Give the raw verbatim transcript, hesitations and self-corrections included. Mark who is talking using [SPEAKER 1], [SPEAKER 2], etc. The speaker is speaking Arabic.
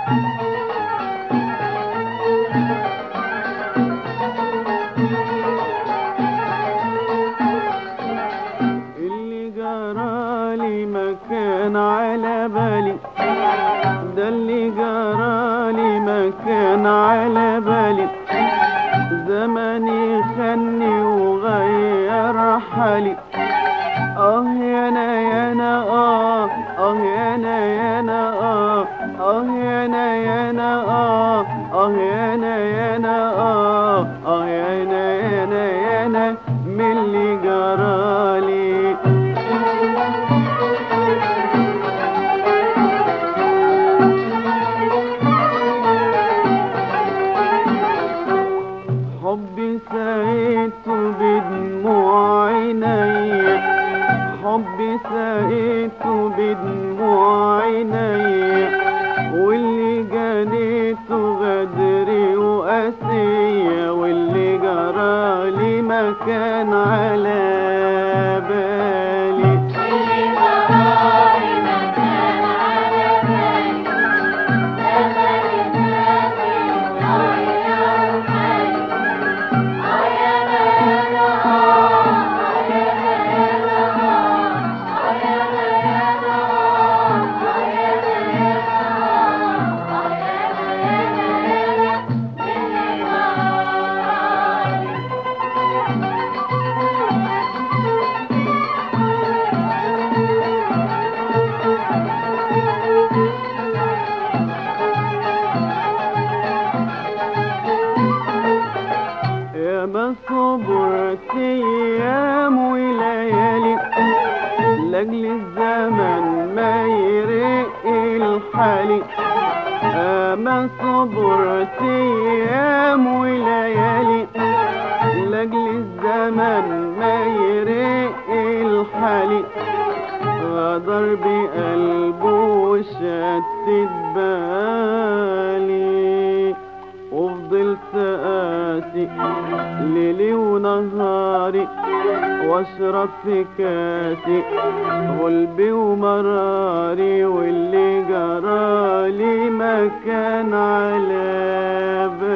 [SPEAKER 1] اللي جرالي ما كان على بالي، ده اللي جرالي ما كان على بالي، زماني خني وغير حالي. اه يا انا يا انا اه اه يا انا يا انا اه اه يا انا يا انا اه اه يا انا يا انا اه اه يا انا يا انا يا انا من اللي جرالي. حبي سقيته بدموع عيني، حبي سقيته بدموع عيني، واللي جنيته غدري وقاسية، واللي جرالي ما كان على بالي. ما صبرت ايام وليالي لاجل الزمن ما يرق الحالي. ما صبرت ايام وليالي لاجل الزمن ما يرق الحالي. غدر بقلبه وشتت بالي، وفضلت قاسي ليلي ونهاري، واشرب في كاسي غلبي ومراري، واللي جرالي ما كان على بالي.